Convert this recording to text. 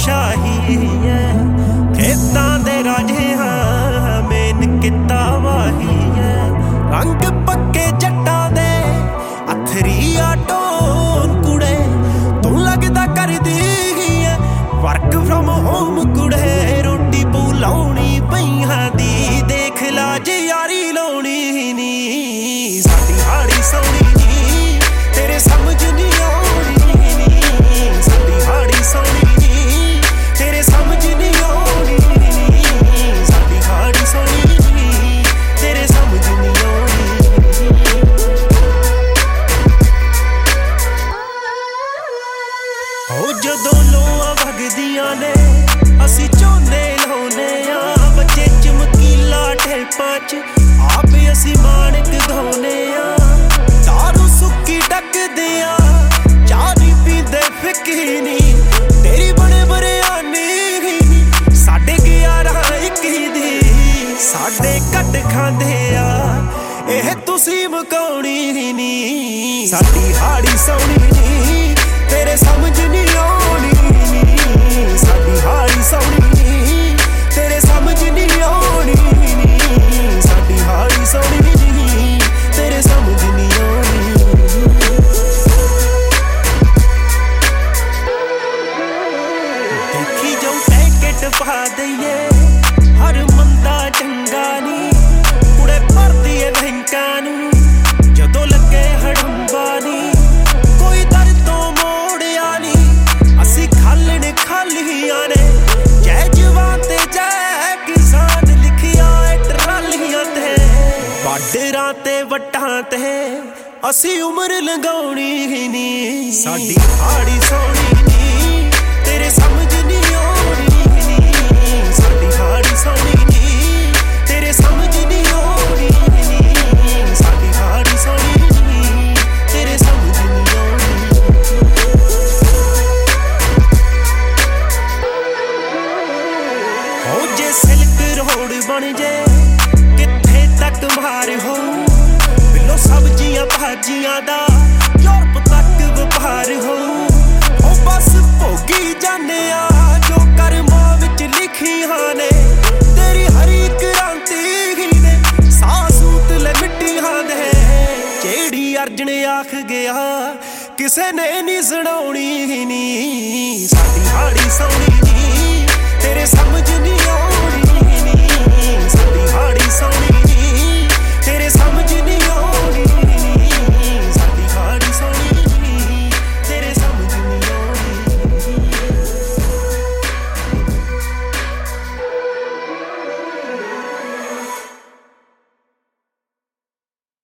शाही है खेतां दे राजे हाँ मेन किता वाही है रंग पक्के जट्टां दे अथरी टोन कुड़े तू लगदा करदी है वर्क फ्रॉम होम कुड़े रोटी पुलाउणी पईहां दी देख ला जे यारी लाउणी नी साडी हाड़ी सौणी नी तेरे समझ नहीं आउणी नी साडी हाड़ी सौणी नी तेरे समझ नहीं आउणी नी साडी हाड़ी सौणी नी तेरे समझ नहीं आउणी हो जदों लोआं वगदियां ने असीं झोने लाउने आ बच्चे चमकीला ढेपां च आप असीं माणक गाउने आ दारू सुक्की डकदे आ चाह नहीं पींदे फिक्की नी तेरी बड़े बरियानी साढ़े 11 इक्की दी साढ़े घट खांदे आ एह तुसीं मुकाउणी नी साडी हाड़ी सौणी नी तेरे समझ नहीं आउणी नी साडी हाड़ी सौणी नी तेरे समझ नहीं आउणी नी साडी हाड़ी सौणी नी तेरे समझ नहीं आउणी देखी जाऊं पैकेट पा दईए हर मंदा चंगा नी कुड़े भरदी है बैंकां नूं जदों लगे हड़ंबा नी कोई दर तो मोड़िया नी असीं खालण खालियां ने जै जवान ते जै किसान लिखिया ट्रालियां ते बाडरां ते वट्टां ते असीं उमर लंघाउणी नी साडी हाड़ी सौणी नी तेरे समझ नहीं आउणी नी साडी हाड़ी सौणी नी तेरे समझ नहीं आउणी नी साडी हाड़ी सौणी नी तेरे समझ नहीं आउणी हो जे सिल्क रोड बन जे कित्थे तक मार हो बिलो सब्जियां भाजियां दा यूरोप तक वपार हो बस भोगी जाने आ जो करमां विच लिखियां ने तेरी हरी क्रांति ने सासूत ले मिट्टियां दे जेड़ी अर्जन आख गया किसे ने नहीं सुनाउणी नी साडी हाड़ी सौणी नी तेरे समझ नहीं